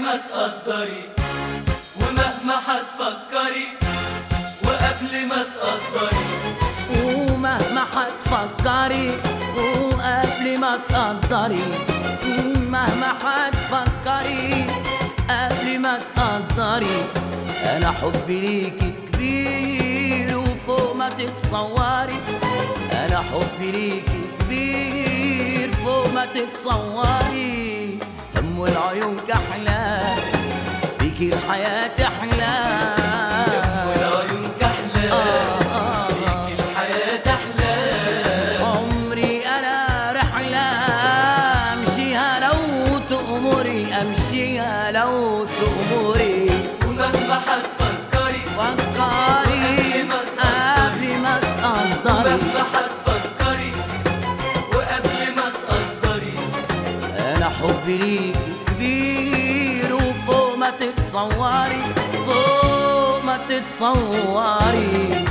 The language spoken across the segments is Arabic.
ما تقدري ومهما حتفكري وقبل ما تقدري ومهما حتفكري وقبل ما تقدري مهما حتفكري قبل ما تقدري انا حبي ليكي كبير وفوق ما تتصوري انا حبي ليكي كبير فوق ما تتصوري دم العيون كحلة بيكي الحياة تحلى دم العيون كحلة بيكي الحياة تحلى عمري انا رحلة امشيها لو تأمري امشيها لو تأمري ومهما حتفكري فكري قبل ما تقدري ومهما حتفكري وقبل ما تقدري انا حبي ليكي كبير وفوق ما تتصوري فوق ما تتصوري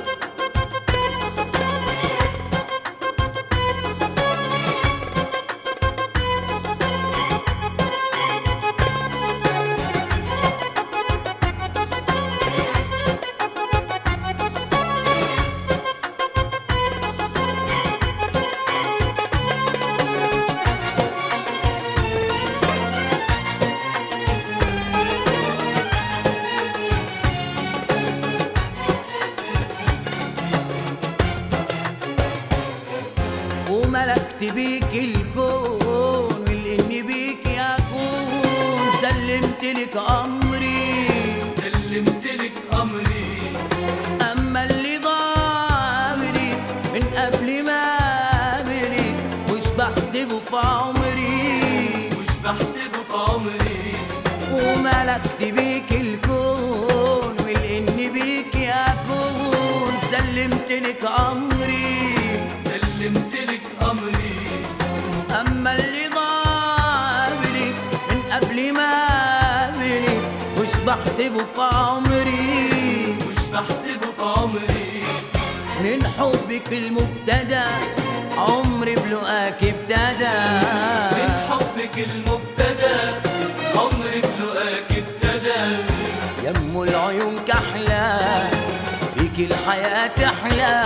وملكت بيك الكون والإني بيك أكون سلمت لك أمري سلمت لك أمري أما اللي ضاع أمري من قبل ما أمري مش بحسبه في عمري مش بحسبه في عمري وملكت بيك الكون والإني بيك أكون سلمت لك أمري سلمت لك أمري أما اللي ضاع قبلي من قبل ما قبلي مش بحسبه في عمري مش بحسبه في عمري من حبك المبتدى عمري بلقاك ابتدى من حبك المبتدى عمري بلقاك ابتدى يم العيون كحلة بيك الحياة تحلى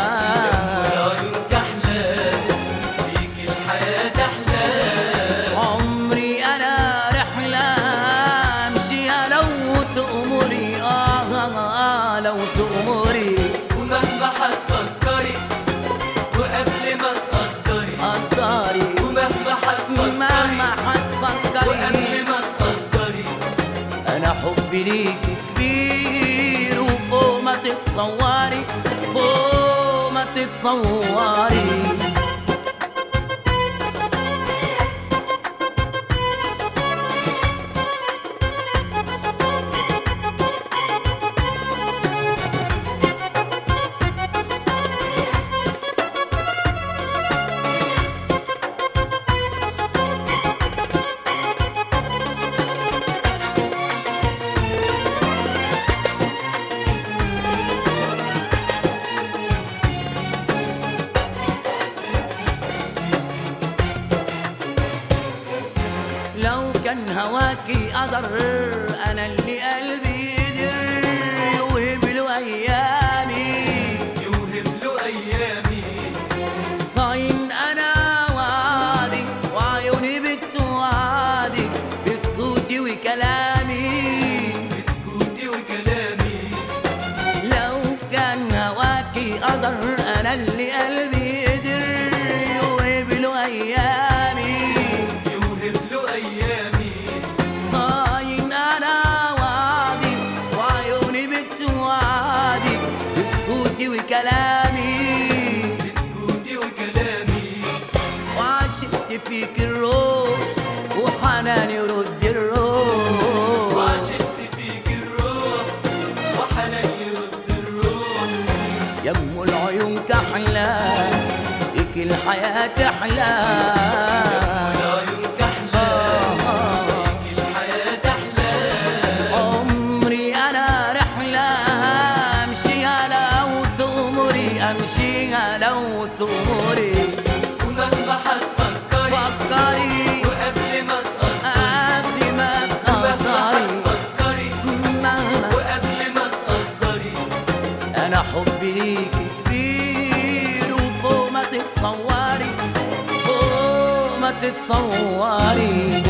والعيون كحلة بيك الحياة تحلى عمري أنا رحلة أمشيها لو تأمري لو تأمري ومهما حتفكري وقبل ما تقدري قدري ومهما مهما حتفكري وقبل حتفكري ما تقدري أنا حبي ليكي كبير وفوق ما تتصوري فوق ما تتصوري لو كان هواكي قدر انا اللي قلبي قدر يوهب له ايامي يوهب له أيامي صاين انا وعدي وعيوني بتوعدي بسكوتي وكلامي بسكوتي وكلامي لو كان هواكي قدر انا اللي قلبي قدر يوهب له ايامي يوهب له أيامي صاين انا وعدي وعيوني بتوعدي بسكوتي وكلامي بسكوتي وكلامي وعشقت فيك الروح وحناني يرد الروح وعشقت فيك الروح وحنان يرد الروح يم العيون كحلة بيك الحياة تحلى والعيون كحلة بيك الحياة تحلى عمري أنا رحلة أمشيها لو تأمري أمشيها لو تأمري ومهما حتفكري فكري وقبل ما تقدري قبل ما تقدري تتصوري فوق ما تتصوري